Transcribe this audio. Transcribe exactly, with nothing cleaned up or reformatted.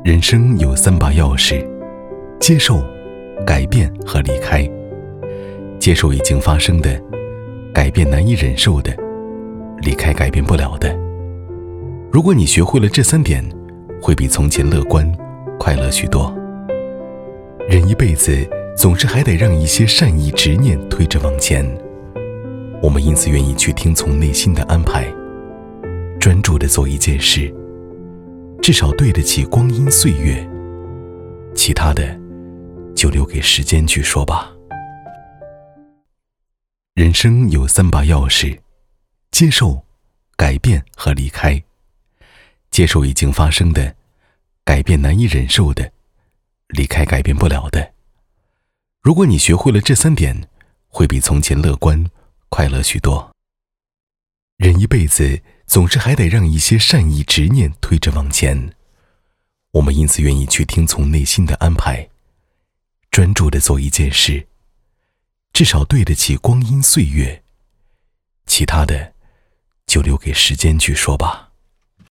人生有三把钥匙：接受、改变和离开。接受已经发生的，改变难以忍受的，离开改变不了的。如果你学会了这三点，会比从前乐观、快乐许多。人一辈子总是还得让一些善意执念推着往前，我们因此愿意去听从内心的安排，专注地做一件事，至少对得起光阴岁月，其他的就留给时间去说吧。人生有三把钥匙：接受、改变和离开。接受已经发生的，改变难以忍受的，离开改变不了的。如果你学会了这三点，会比从前乐观、快乐许多。人一辈子总是还得让一些善意执念推着往前，我们因此愿意去听从内心的安排，专注地做一件事，至少对得起光阴岁月，其他的就留给时间去说吧。